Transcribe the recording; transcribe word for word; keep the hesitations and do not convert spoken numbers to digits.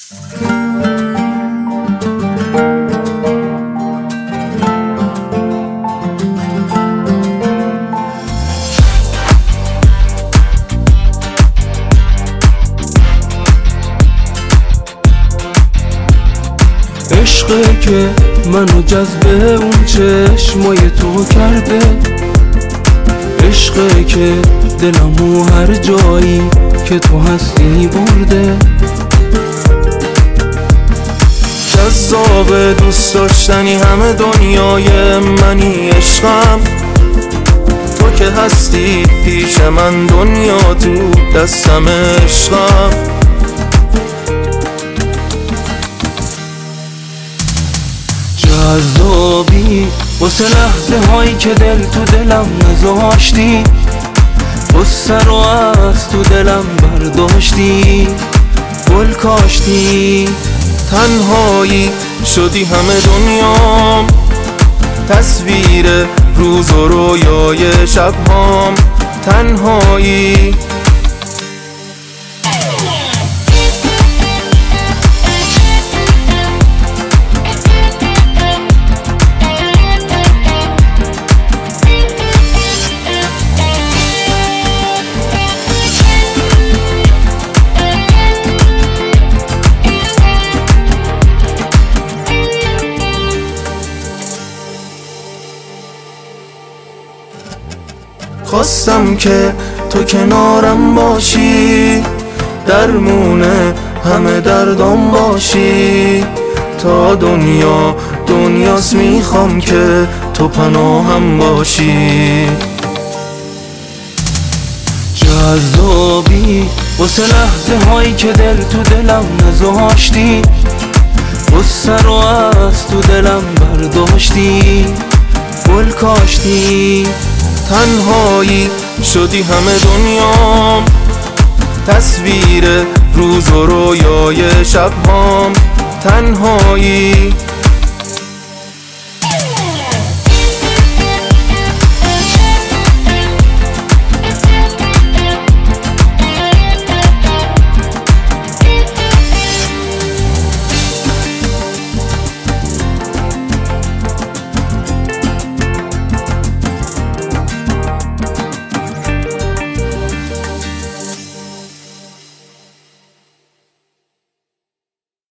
عشقه که منو جذب اون چشمای تو کرده، عشقه که دلمو هر جایی که تو هستی برده. جذاب دوست داشتنی همه دنیای منی عشقم، تو که هستی پیش من دنیا تو دستم عشقم. جذابی واسه لحظه هایی که دل تو دلم نذاشتی، غصه رو از تو دلم برداشتی، گل کاشتی. تنهایی شدی همه دنیام، تصویر روز و رویای شبهام. تنهایی خواستم که تو کنارم باشی، درمونه همه دردام باشی. تا دنیا دنیاست میخوام که تو پناهم باشی. جذابی واسه لحظه هایی که دل تو دلم نذاشتی، غصه رو از تو دلم برداشتی، گل کاشتی. تنهایی شدی همه دنیام، تصویر روز و رویای شبهام. تنهایی